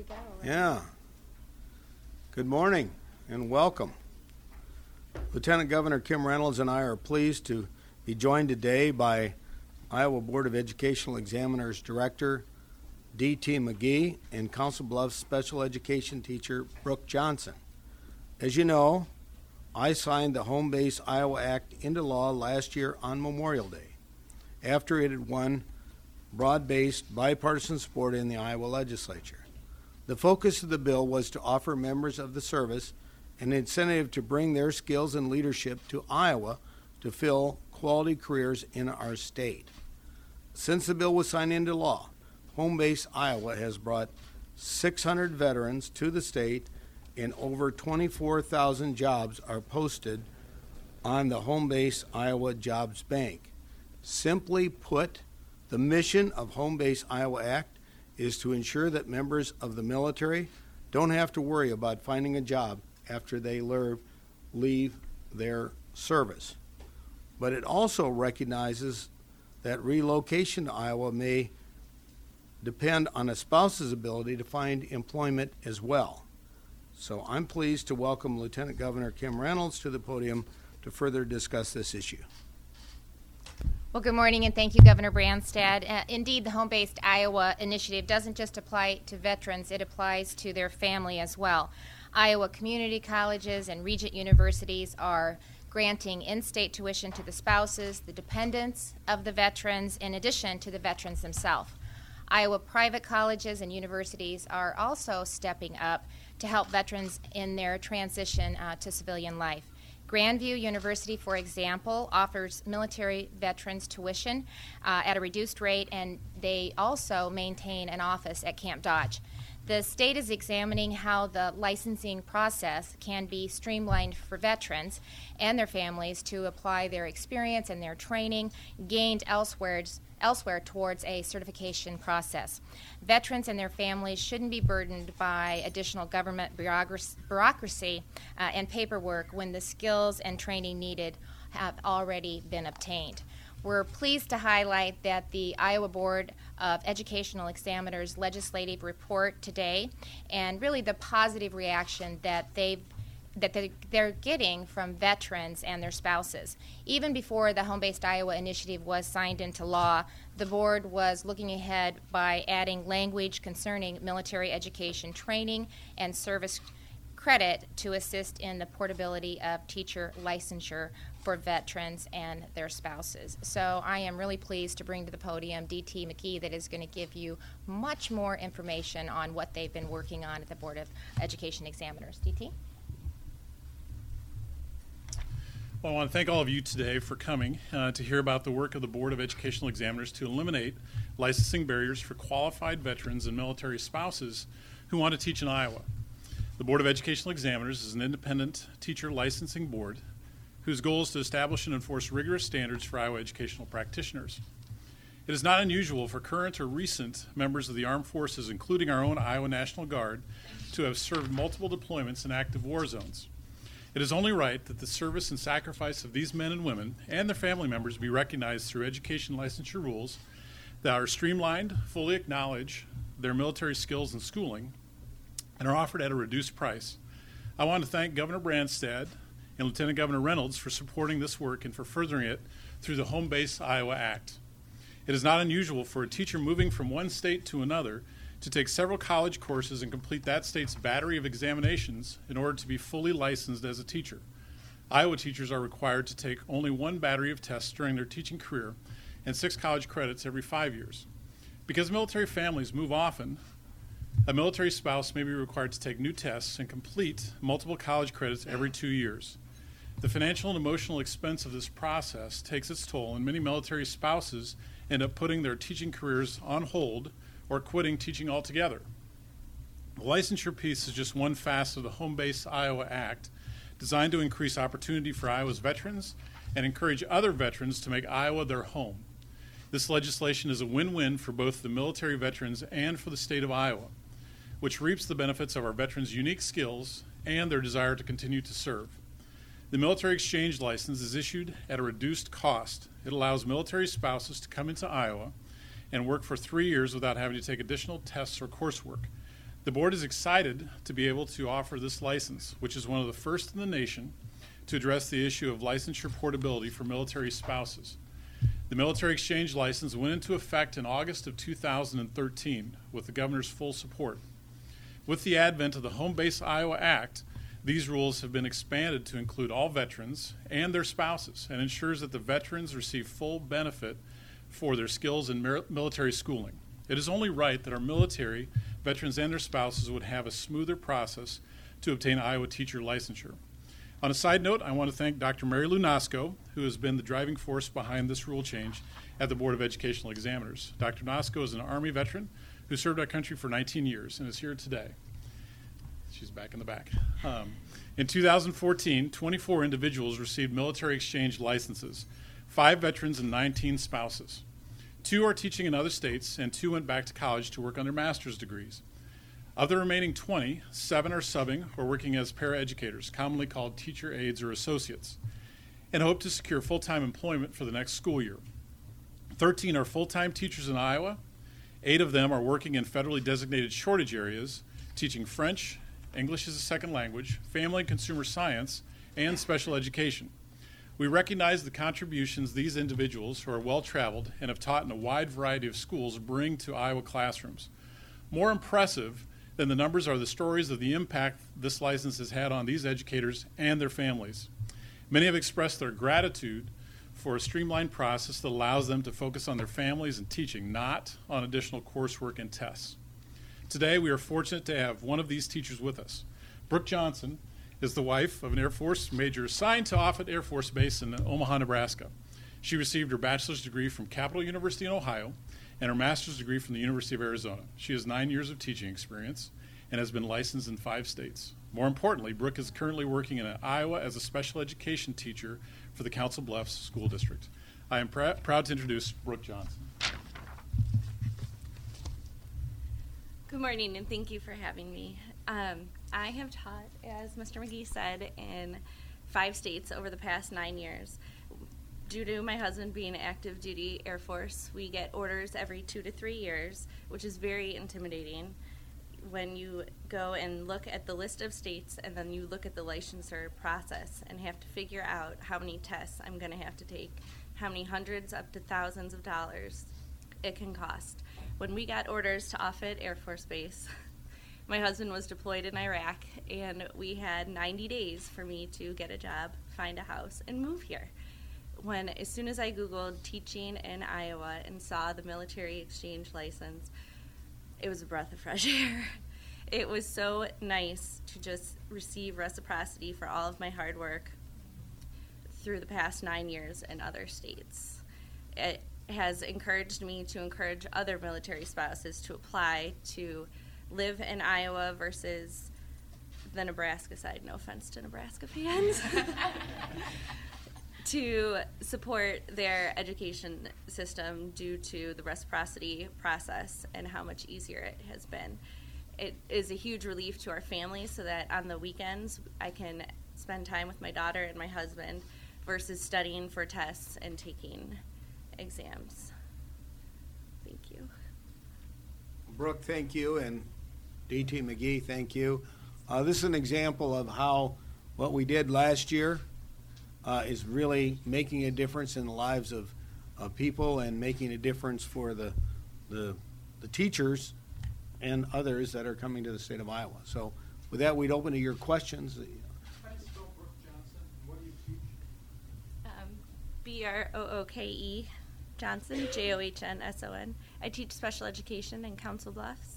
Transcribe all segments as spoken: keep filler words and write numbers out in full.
we go. Right? Yeah. Good morning and welcome. Lieutenant Governor Kim Reynolds and I are pleased to be joined today by Iowa Board of Educational Examiners Director D T McGee and Council Bluffs Special Education Teacher Brooke Johnson. As you know, I signed the Home Base Iowa Act into law last year on Memorial Day, after it had won broad-based bipartisan support in the Iowa legislature. The focus of the bill was to offer members of the service an incentive to bring their skills and leadership to Iowa to fill quality careers in our state. Since the bill was signed into law, Home Base Iowa has brought six hundred veterans to the state, and over twenty-four thousand jobs are posted on the Home Base Iowa Jobs Bank. Simply put, the mission of Home Base Iowa Act is to ensure that members of the military don't have to worry about finding a job after they leave their service. But it also recognizes that relocation to Iowa may depend on a spouse's ability to find employment as well. So I'm pleased to welcome Lieutenant Governor Kim Reynolds to the podium to further discuss this issue. Well, good morning, and thank you, Governor Branstad. Uh, indeed, the Home-Based Iowa initiative doesn't just apply to veterans, it applies to their family as well. Iowa community colleges and Regent universities are granting in-state tuition to the spouses, the dependents of the veterans, in addition to the veterans themselves. Iowa private colleges and universities are also stepping up to help veterans in their transition uh, to civilian life. Grandview University, for example, offers military veterans tuition uh, at a reduced rate, and they also maintain an office at Camp Dodge. The state is examining how the licensing process can be streamlined for veterans and their families to apply their experience and their training gained elsewhere elsewhere towards a certification process. Veterans and their families shouldn't be burdened by additional government bureaucracy uh, and paperwork when the skills and training needed have already been obtained. We're pleased to highlight that the Iowa Board of Educational Examiners legislative report today, and really the positive reaction that they've that they're getting from veterans and their spouses. Even before the Home-Based Iowa initiative was signed into law, the board was looking ahead by adding language concerning military education training and service credit to assist in the portability of teacher licensure for veterans and their spouses. So I am really pleased to bring to the podium D T McGee, that is going to give you much more information on what they've been working on at the Board of Education Examiners. D T? Well, I want to thank all of you today for coming uh, to hear about the work of the Board of Educational Examiners to eliminate licensing barriers for qualified veterans and military spouses who want to teach in Iowa. The Board of Educational Examiners is an independent teacher licensing board whose goal is to establish and enforce rigorous standards for Iowa educational practitioners. It is not unusual for current or recent members of the armed forces, including our own Iowa National Guard, to have served multiple deployments in active war zones. It is only right that the service and sacrifice of these men and women and their family members be recognized through education licensure rules that are streamlined, fully acknowledge their military skills and schooling, and are offered at a reduced price. I want to thank Governor Branstad and Lieutenant Governor Reynolds for supporting this work and for furthering it through the Home Base Iowa Act. It is not unusual for a teacher moving from one state to another to take several college courses and complete that state's battery of examinations in order to be fully licensed as a teacher. Iowa teachers are required to take only one battery of tests during their teaching career and six college credits every five years. Because military families move often, a military spouse may be required to take new tests and complete multiple college credits every two years. The financial and emotional expense of this process takes its toll, and many military spouses end up putting their teaching careers on hold or quitting teaching altogether. The licensure piece is just one facet of the Home Base Iowa Act, designed to increase opportunity for Iowa's veterans and encourage other veterans to make Iowa their home. This legislation is a win-win for both the military veterans and for the state of Iowa, which reaps the benefits of our veterans' unique skills and their desire to continue to serve. The military exchange license is issued at a reduced cost. It allows military spouses to come into Iowa and work for three years without having to take additional tests or coursework. The board is excited to be able to offer this license, which is one of the first in the nation to address the issue of licensure portability for military spouses. The military exchange license went into effect in August of two thousand thirteen with the governor's full support. With the advent of the Home Base Iowa Act, these rules have been expanded to include all veterans and their spouses and ensures that the veterans receive full benefit for their skills in mer- military schooling. It is only right that our military, veterans, and their spouses would have a smoother process to obtain Iowa teacher licensure. On a side note, I want to thank Doctor Mary Lou Nosko, who has been the driving force behind this rule change at the Board of Educational Examiners. Doctor Nosko is an Army veteran who served our country for nineteen years and is here today. She's back in the back. Um, in two thousand fourteen, twenty-four individuals received military exchange licenses, five veterans and nineteen spouses. Two are teaching in other states, and two went back to college to work on their master's degrees. Of the remaining twenty, seven are subbing or working as paraeducators, commonly called teacher aides or associates, and hope to secure full-time employment for the next school year. thirteen are full-time teachers in Iowa. Eight of them are working in federally designated shortage areas, teaching French, English as a second language, family and consumer science, and special education. We recognize the contributions these individuals who are well-traveled and have taught in a wide variety of schools bring to Iowa classrooms. More impressive than the numbers are the stories of the impact this license has had on these educators and their families. Many have expressed their gratitude for a streamlined process that allows them to focus on their families and teaching, not on additional coursework and tests. Today, we are fortunate to have one of these teachers with us. Brooke Johnson is the wife of an Air Force major assigned to Offutt Air Force Base in Omaha, Nebraska. She received her bachelor's degree from Capital University in Ohio and her master's degree from the University of Arizona. She has nine years of teaching experience and has been licensed in five states. More importantly, Brooke is currently working in Iowa as a special education teacher for the Council Bluffs School District. I am pr- proud to introduce Brooke Johnson. Good morning, and thank you for having me. Um, I have taught, as Mister McGee said, in five states over the past nine years. Due to my husband being active duty Air Force, we get orders every two to three years, which is very intimidating when you go and look at the list of states and then you look at the licensure process and have to figure out how many tests I'm going to have to take, how many hundreds up to thousands of dollars it can cost. When we got orders to Offutt Air Force Base, my husband was deployed in Iraq, and we had ninety days for me to get a job, find a house, and move here. When, as soon as I Googled teaching in Iowa and saw the military exchange license, it was a breath of fresh air. It was so nice to just receive reciprocity for all of my hard work through the past nine years in other states. It has encouraged me to encourage other military spouses to apply to live in Iowa versus the Nebraska side. No offense to Nebraska fans. To support their education system due to the reciprocity process and how much easier it has been. It is a huge relief to our family so that on the weekends I can spend time with my daughter and my husband versus studying for tests and taking exams. Thank you. Brooke, thank you, and D T McGee, thank you. Uh, this is an example of how what we did last year uh, is really making a difference in the lives of, of people and making a difference for the, the the teachers and others that are coming to the state of Iowa. So with that, we'd open to your questions. How do you spell Brooke Johnson? What do you teach? Um, B R O O K E Johnson, J O H N S O N. I teach special education in Council Bluffs.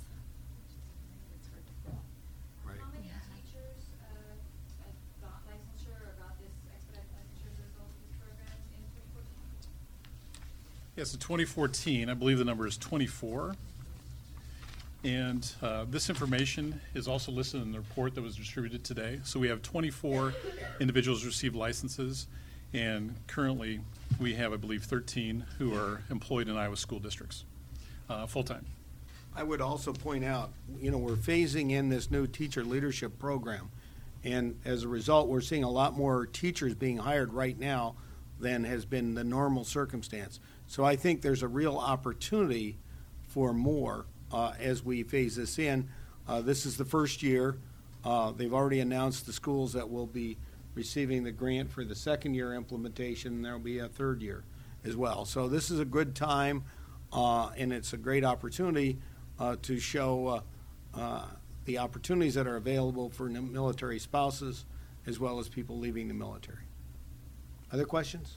Right. How many teachers uh, have got licensure or got this expedited licensure as a result of this program in twenty fourteen? Yes, in twenty fourteen, I believe the number is twenty-four. And uh, this information is also listed in the report that was distributed today. So we have twenty-four individuals received licenses, and currently we have, I believe, thirteen who are employed in Iowa school districts, uh, full-time. I would also point out, you know, we're phasing in this new teacher leadership program. And as a result, we're seeing a lot more teachers being hired right now than has been the normal circumstance. So I think there's a real opportunity for more uh, as we phase this in. Uh, this is the first year. Uh, they've already announced the schools that will be receiving the grant for the second year implementation, and there will be a third year as well. So this is a good time, uh, and it's a great opportunity uh, to show uh, uh, the opportunities that are available for n- military spouses as well as people leaving the military. Other questions?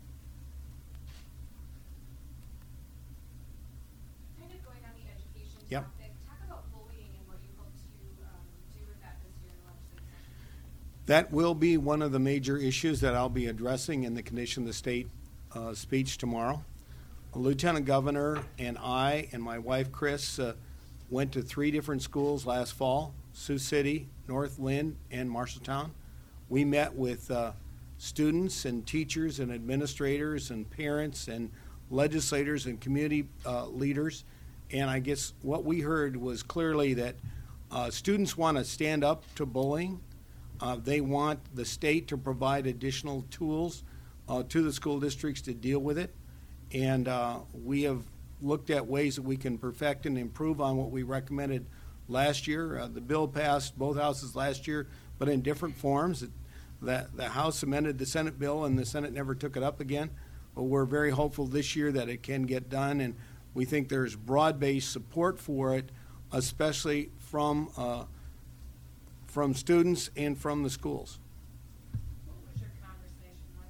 Kind of going on the education Yep. topic, talk about bullying and what you hope to um, do with that this year in the legislative session. That will be one of the major issues that I'll be addressing in the Condition of the State uh, speech tomorrow. Lieutenant Governor and I and my wife, Chris, uh, went to three different schools last fall, Sioux City, North Lynn, and Marshalltown. We met with uh, students and teachers and administrators and parents and legislators and community uh, leaders, and I guess what we heard was clearly that uh, students want to stand up to bullying. Uh, they want the state to provide additional tools uh, to the school districts to deal with it. And uh, we have looked at ways that we can perfect and improve on what we recommended last year. Uh, the bill passed both houses last year, but in different forms. It, the, the House amended the Senate bill, and the Senate never took it up again. But we're very hopeful this year that it can get done, and we think there's broad-based support for it, especially from uh, from students and from the schools. What was your conversation like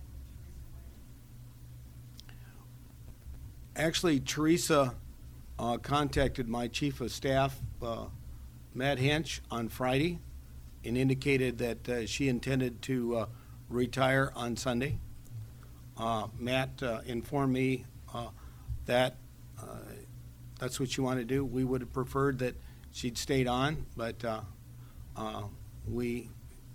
with Teresa Ware? Actually, Teresa uh, contacted my chief of staff, uh, Matt Hench, on Friday and indicated that uh, she intended to uh, retire on Sunday. Uh, Matt uh, informed me uh, that uh, that's what she wanted to do. We would have preferred that she'd stayed on, but uh, uh, we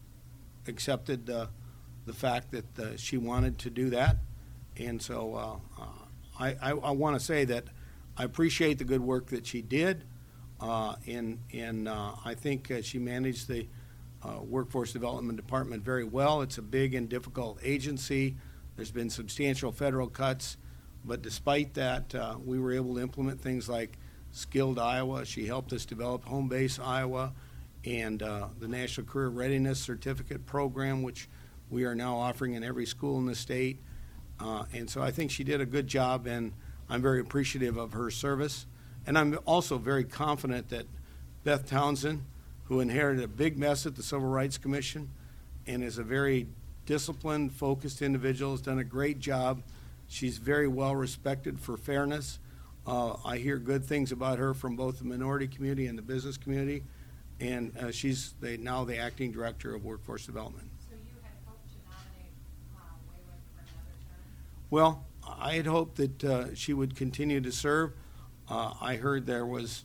accepted uh, the fact that uh, she wanted to do that. And so uh, uh, I, I, I want to say that I appreciate the good work that she did, uh, and, and uh, I think uh, she managed the uh, Workforce Development Department very well. It's a big and difficult agency. There's been substantial federal cuts, but despite that, uh, we were able to implement things like Skilled Iowa. She helped us develop Home Base Iowa and uh, the National Career Readiness Certificate Program, which we are now offering in every school in the state. Uh, and so I think she did a good job, and I'm very appreciative of her service. And I'm also very confident that Beth Townsend, who inherited a big mess at the Civil Rights Commission and is a very disciplined, focused individual, has done a great job. She's very well respected for fairness. Uh, I hear good things about her from both the minority community and the business community, and uh, she's the, now the acting director of Workforce Development. So you had hoped to nominate uh, Wayland for another term? Well, I had hoped that uh, she would continue to serve. Uh, I heard there was,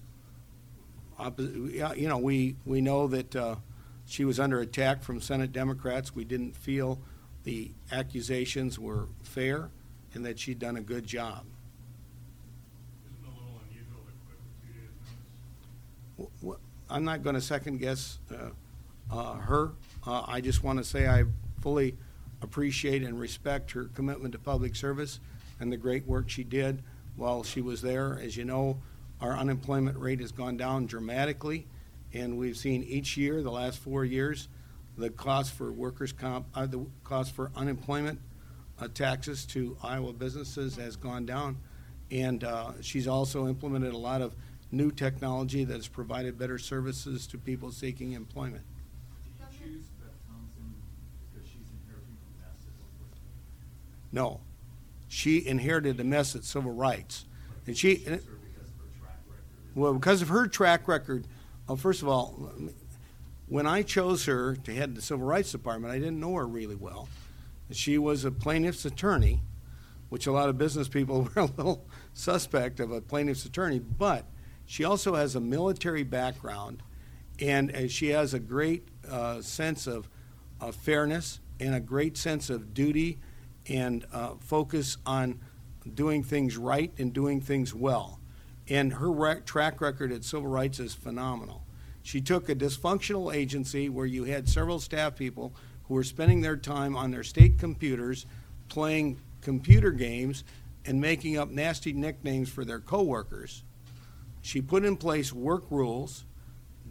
oppo- yeah, you know, we, we know that uh, she was under attack from Senate Democrats. We didn't feel the accusations were fair and that she'd done a good job. Isn't it a little unusual to quit with two days' notice? W- w- I'm not going to second guess uh, uh, her. Uh, I just want to say I fully appreciate and respect her commitment to public service and the great work she did while she was there. As you know, our unemployment rate has gone down dramatically, and we've seen each year, the last four years, the cost for workers' comp, uh, the cost for unemployment uh, taxes to Iowa businesses has gone down. And uh, she's also implemented a lot of new technology that has provided better services to people seeking employment. Did you choose Beth Townsend because she's inheriting a mess at Workforce? No. She inherited a mess at civil rights. And she, Chose her because of her track record. well, because of her track record, well, first of all, when I chose her to head the Civil Rights Department, I didn't know her really well. She was a plaintiff's attorney, which a lot of business people were a little suspect of a plaintiff's attorney, but she also has a military background, and uh, she has a great uh, sense of uh, fairness and a great sense of duty and uh, focus on doing things right and doing things well. And her rec- track record at civil rights is phenomenal. She took a dysfunctional agency where you had several staff people who were spending their time on their state computers playing computer games and making up nasty nicknames for their coworkers. She put in place work rules,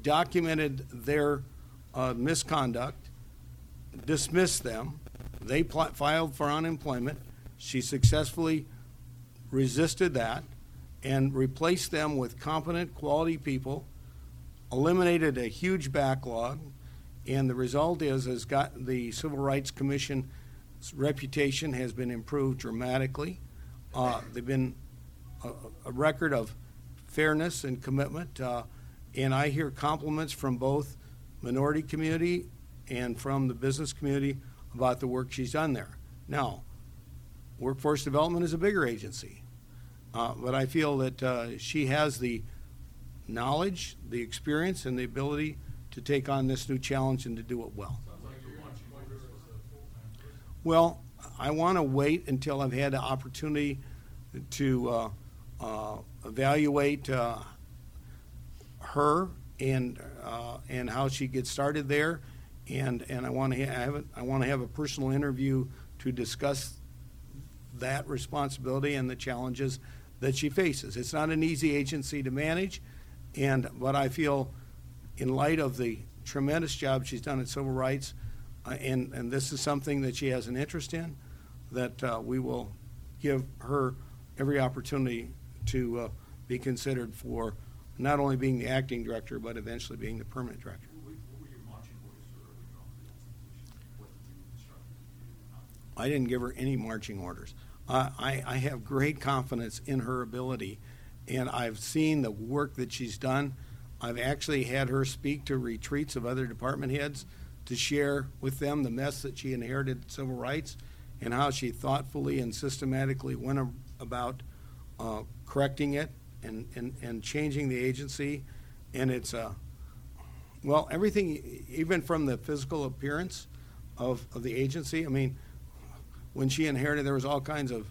documented their uh, misconduct, dismissed them. They pl- filed for unemployment. She successfully resisted that and replaced them with competent, quality people, eliminated a huge backlog, and the result is has got the Civil Rights Commission's reputation has been improved dramatically. Uh, they've been a, a record of fairness and commitment, uh, and I hear compliments from both minority community and from the business community about the work she's done there. Now, Workforce Development is a bigger agency, uh, but I feel that uh, she has the knowledge, the experience, and the ability to take on this new challenge and to do it well. Sounds like you're watching orders as a full-time person. Well, I want to wait until I've had the opportunity to uh, uh, evaluate uh, her and uh, and how she gets started there, and and I want to have it, I want to have a personal interview to discuss that responsibility and the challenges that she faces. It's not an easy agency to manage, and but I feel, in light of the tremendous job she's done in civil rights, uh, and and this is something that she has an interest in, that uh, we will give her every opportunity to uh, be considered for not only being the acting director, but eventually being the permanent director. What were, what were your marching orders for early development institution? What did you instruct her to do? How- I didn't give her any marching orders. Uh, I, I have great confidence in her ability, and I've seen the work that she's done. I've actually had her speak to retreats of other department heads to share with them the mess that she inherited in civil rights and how she thoughtfully and systematically went a- about uh, correcting it and, and, and changing the agency. And it's, uh, well, everything, even from the physical appearance of, of the agency. I mean, when she inherited, there was all kinds of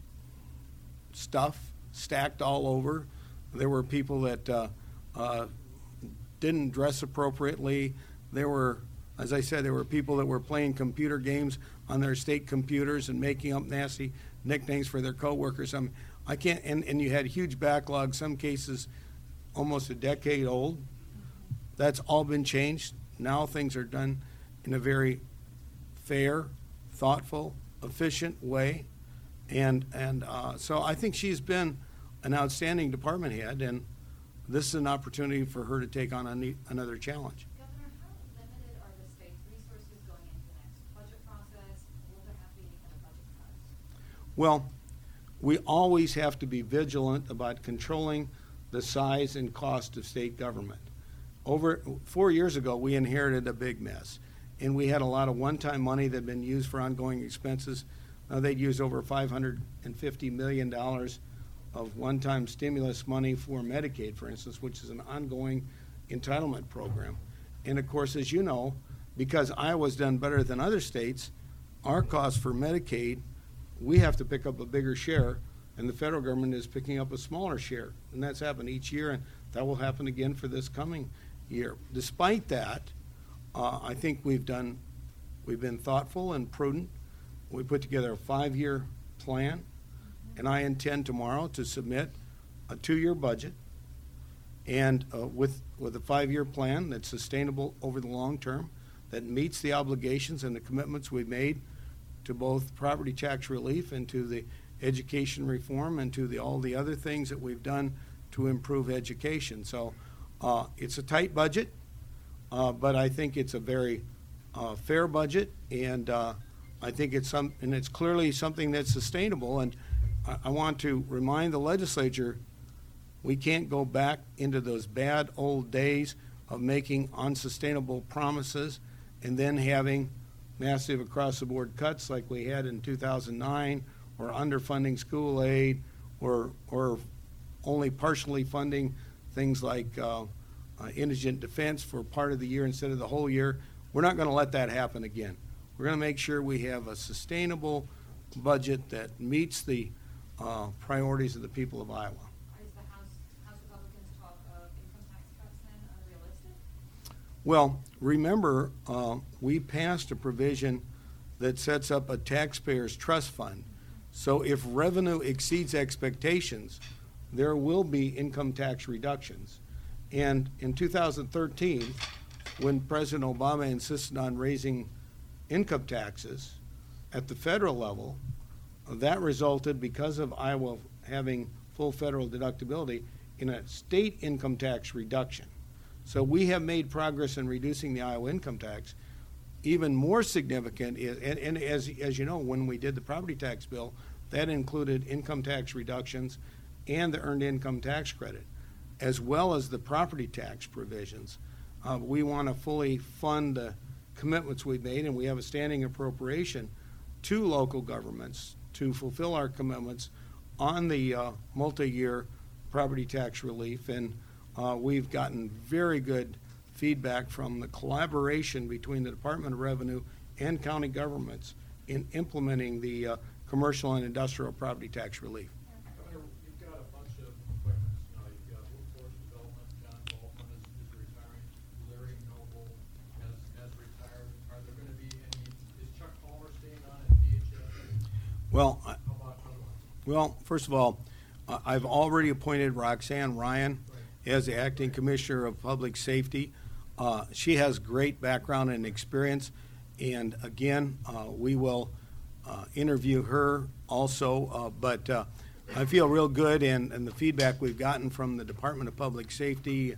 stuff stacked all over. There were people that uh, uh, didn't dress appropriately. There were, as I said, there were people that were playing computer games on their state computers and making up nasty nicknames for their coworkers. I mean, I can't, and, and you had huge backlogs, some cases almost a decade old. That's all been changed. Now things are done in a very fair, thoughtful, efficient way. And, and uh, so I think she's been an outstanding department head, and this is an opportunity for her to take on a ne- another challenge. Governor, how limited are the state's resources going into the next budget process? Will there have to be any kind of budget cuts? Well, we always have to be vigilant about controlling the size and cost of state government. Over four years ago, we inherited a big mess, and we had a lot of one-time money that had been used for ongoing expenses. Uh, they'd used over five hundred fifty million dollars of one-time stimulus money for Medicaid, for instance, which is an ongoing entitlement program. And of course, as you know, because Iowa's done better than other states, our cost for Medicaid, we have to pick up a bigger share, and the federal government is picking up a smaller share. And that's happened each year, and that will happen again for this coming year. Despite that, uh, I think we've done, we've been thoughtful and prudent. We put together a five-year plan, and I intend tomorrow to submit a two-year budget, and uh, with with a five-year plan that's sustainable over the long term, that meets the obligations and the commitments we've made to both property tax relief and to the education reform and to the all the other things that we've done to improve education. So uh, it's a tight budget, uh, but I think it's a very uh, fair budget, and uh, I think it's some and it's clearly something that's sustainable. And I, I want to remind the legislature, we can't go back into those bad old days of making unsustainable promises and then having massive across-the-board cuts like we had in two thousand nine, or underfunding school aid, or or only partially funding things like uh, uh, indigent defense for part of the year instead of the whole year. We're not going to let that happen again. We're going to make sure we have a sustainable budget that meets the uh, priorities of the people of Iowa. Is the House, House Republicans' talk of income tax cuts then unrealistic? Well, remember, uh, we passed a provision that sets up a taxpayers' trust fund. So if revenue exceeds expectations, there will be income tax reductions. And in two thousand thirteen, when President Obama insisted on raising income taxes at the federal level, that resulted, because of Iowa having full federal deductibility, in a state income tax reduction. So we have made progress in reducing the Iowa income tax. Even more significant is, and, and as, as you know, when we did the property tax bill, that included income tax reductions and the earned income tax credit, as well as the property tax provisions. Uh, we want to fully fund the commitments we've made, and we have a standing appropriation to local governments to fulfill our commitments on the uh, multi-year property tax relief. And uh, we've gotten very good feedback from the collaboration between the Department of Revenue and county governments in implementing the uh, commercial and industrial property tax relief. Governor, you've got a bunch of appointments now. You've got workforce development, John Baldwin is, is retiring, Larry Noble has, has retired. Are there gonna be any, is Chuck Palmer staying on at D H S? Well, I- How about other ones? Well, first of all, uh, I've already appointed Roxanne Ryan as the acting commissioner of public safety. Uh, she has great background and experience, and again, uh, we will uh, interview her also. Uh, but uh, I feel real good, and, and the feedback we've gotten from the Department of Public Safety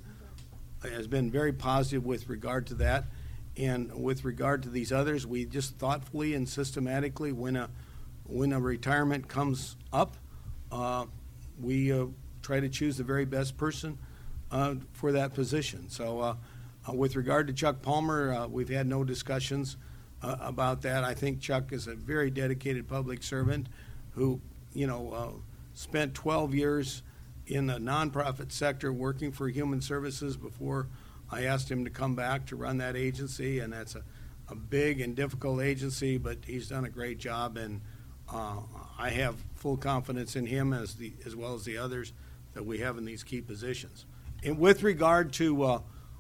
has been very positive with regard to that. And with regard to these others, we just thoughtfully and systematically, when a when a retirement comes up, uh, we uh, try to choose the very best person uh, for that position. So uh, uh, with regard to Chuck Palmer, uh, we've had no discussions uh, about that. I think Chuck is a very dedicated public servant who, you know, uh, spent twelve years in the nonprofit sector working for Human Services before I asked him to come back to run that agency, and that's a, a big and difficult agency, but he's done a great job, and Uh, I have full confidence in him as the as well as the others that we have in these key positions. And with regard to uh,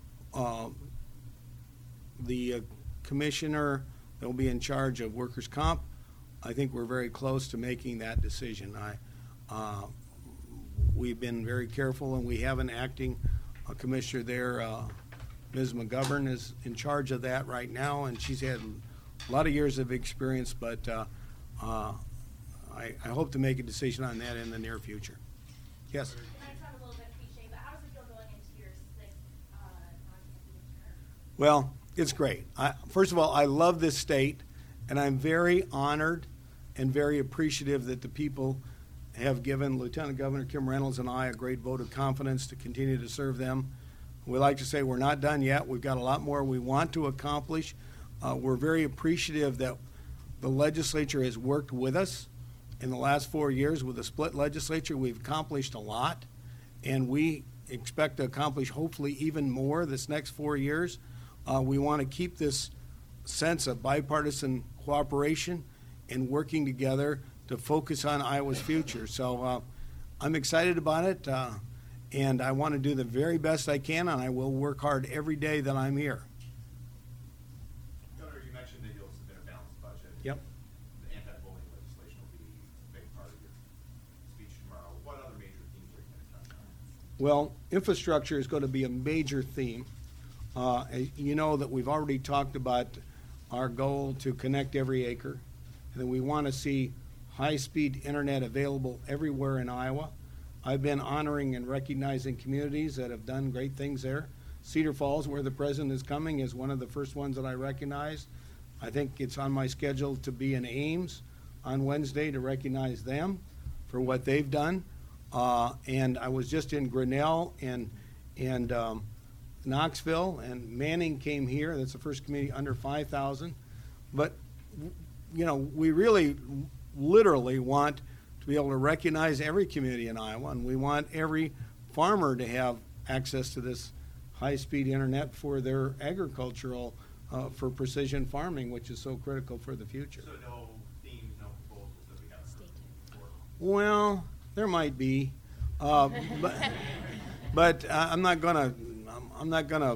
uh, the uh, commissioner that will be in charge of workers' comp, I think we're very close to making that decision. I uh, we've been very careful, and we have an acting uh, commissioner there. Uh, Miz McGovern is in charge of that right now, and she's had a lot of years of experience, but uh, Uh, I, I hope to make a decision on that in the near future. Yes? It might sound a little bit cliche, but how does it feel going into your sixth uh, non-consecutive term? Well, it's great. I, first of all, I love this state, and I'm very honored and very appreciative that the people have given Lieutenant Governor Kim Reynolds and I a great vote of confidence to continue to serve them. We like to say we're not done yet. We've got a lot more we want to accomplish. Uh, we're very appreciative that the legislature has worked with us in the last four years. With a split legislature, we've accomplished a lot, and we expect to accomplish hopefully even more this next four years. Uh, we want to keep this sense of bipartisan cooperation and working together to focus on Iowa's future. So uh, I'm excited about it, uh, and I want to do the very best I can, and I will work hard every day that I'm here. Governor, you mentioned that you'll submit a balanced budget. Yep. The anti-bullying legislation will be a big part of your speech tomorrow. What other major themes are you going to touch on? Well, infrastructure is going to be a major theme. Uh, you know that we've already talked about our goal to connect every acre, and that we want to see high-speed internet available everywhere in Iowa. I've been honoring and recognizing communities that have done great things there. Cedar Falls, where the president is coming, is one of the first ones that I recognized. I think it's on my schedule to be in Ames on Wednesday to recognize them for what they've done. Uh, and I was just in Grinnell and and um, Knoxville, and Manning came here. That's the first community under five thousand. But, you know, we really literally want to be able to recognize every community in Iowa, and we want every farmer to have access to this high-speed internet for their agricultural, uh, for precision farming, which is so critical for the future. So no themes, no proposals that we haven't heard before? Well, there might be, uh, but, but uh, I'm not gonna, I'm, I'm not gonna,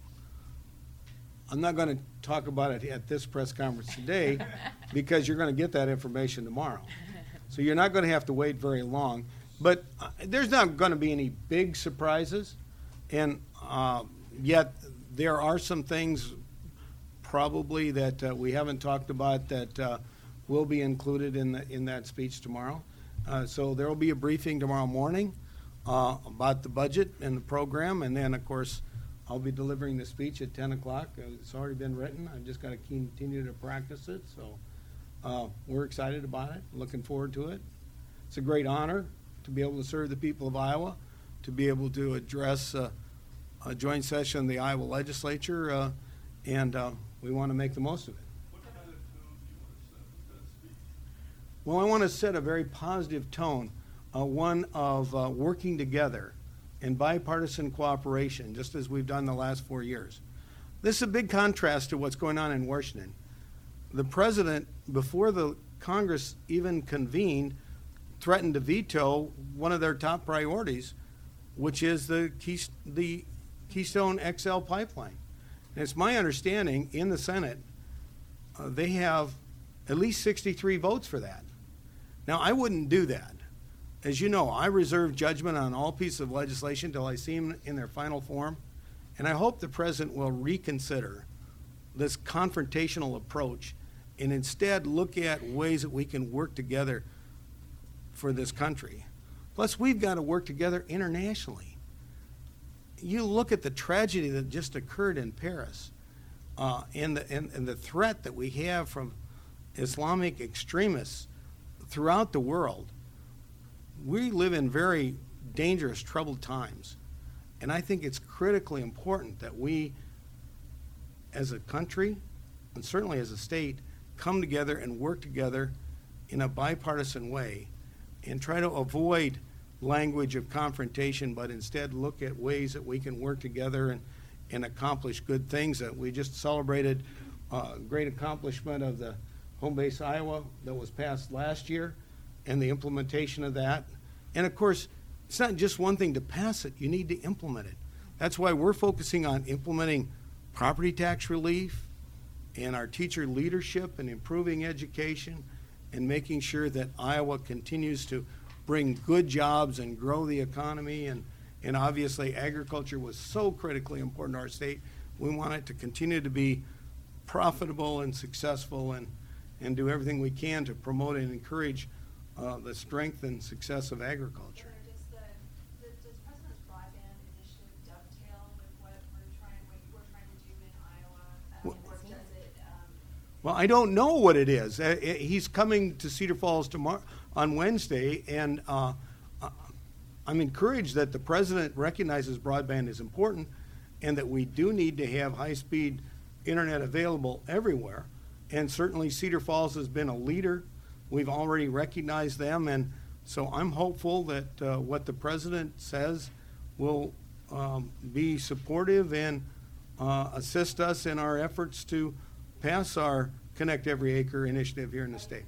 I'm not gonna talk about it at this press conference today, because you're gonna get that information tomorrow. So you're not gonna have to wait very long. But uh, there's not gonna be any big surprises. And uh, yet there are some things probably that uh, we haven't talked about that uh, will be included in the, in that speech tomorrow. Uh, so there will be a briefing tomorrow morning uh, about the budget and the program, and then of course I'll be delivering the speech at ten o'clock. Uh, It's already been written. I've just got to continue to practice it. So uh, we're excited about it, looking forward to it. It's a great honor to be able to serve the people of Iowa, to be able to address uh, a joint session of the Iowa legislature, uh, and uh, we want to make the most of it. What kind of tone do you want to set with that speech? Well, I want to set a very positive tone, uh, one of uh, working together and bipartisan cooperation, just as we've done the last four years. This is a big contrast to what's going on in Washington. The president, before the Congress even convened, threatened to veto one of their top priorities, which is the, Keys- the Keystone X L pipeline. And it's my understanding in the Senate, uh, they have at least sixty-three votes for that. Now, I wouldn't do that. As you know, I reserve judgment on all pieces of legislation until I see them in their final form, and I hope the president will reconsider this confrontational approach and instead look at ways that we can work together for this country. Plus, we've got to work together internationally. You look at the tragedy that just occurred in Paris uh, and, the, and, and the threat that we have from Islamic extremists throughout the world. We live in very dangerous, troubled times. And I think it's critically important that we, as a country, and certainly as a state, come together and work together in a bipartisan way and try to avoid language of confrontation, but instead look at ways that we can work together and, and accomplish good things. That we just celebrated a great accomplishment of the Home Base Iowa that was passed last year and the implementation of that. And of course, it's not just one thing to pass it, you need to implement it. That's why we're focusing on implementing property tax relief and our teacher leadership and improving education and making sure that Iowa continues to bring good jobs and grow the economy. And, and obviously agriculture was so critically important to our state. We want it to continue to be profitable and successful, and, and do everything we can to promote and encourage uh, the strength and success of agriculture. Does the, the, does President's broadband initiative dovetail with what we're trying, what you're trying to do in Iowa? Um, Well- or does it, um, Well, I don't know what it is. Uh, uh, He's coming to Cedar Falls tomorrow, on Wednesday, and uh, uh, I'm encouraged that the president recognizes broadband is important and that we do need to have high-speed internet available everywhere. And certainly Cedar Falls has been a leader. We've already recognized them, and so I'm hopeful that uh, what the president says will um, be supportive and uh, assist us in our efforts to pass our Connect Every Acre initiative here in the state.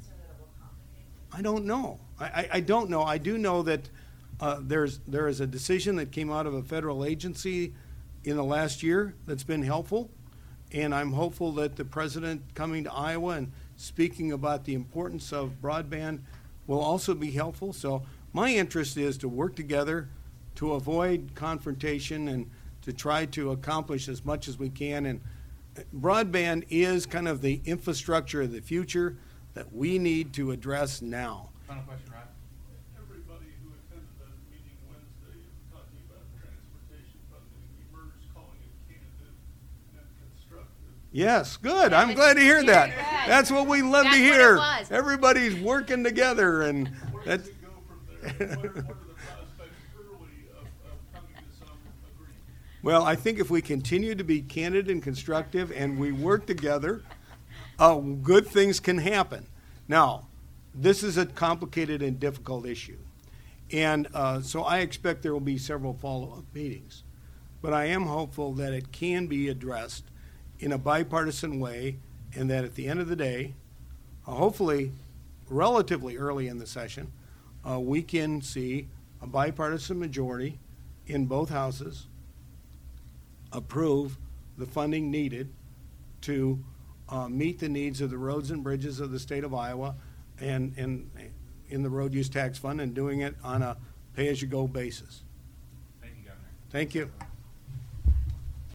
I don't know. I, I, I don't know. I do know that uh, there's there is a decision that came out of a federal agency in the last year that's been helpful, and I'm hopeful that the president coming to Iowa and speaking about the importance of broadband will also be helpful. So my interest is to work together to avoid confrontation and to try to accomplish as much as we can. And broadband is kind of the infrastructure of the future that we need to address now. Final question, Rod? Everybody who attended that meeting Wednesday talking about transportation funding emerged calling it candid and constructive. Yes, good. Yeah, I'm it's glad to hear very that. good. That's what we love That's to what it hear. was. Everybody's working together, and Where that's. does it go from there? What are, what are the prospects early of, of coming to some agreement? Well, I think if we continue to be candid and constructive and we work together, uh, good things can happen. Now, this is a complicated and difficult issue. And uh, so I expect there will be several follow-up meetings. But I am hopeful that it can be addressed in a bipartisan way, and that at the end of the day, uh, hopefully relatively early in the session, uh, we can see a bipartisan majority in both houses approve the funding needed to uh, meet the needs of the roads and bridges of the state of Iowa and, and in the road use tax fund, and doing it on a pay-as-you-go basis. Thank you, Governor. Thank you.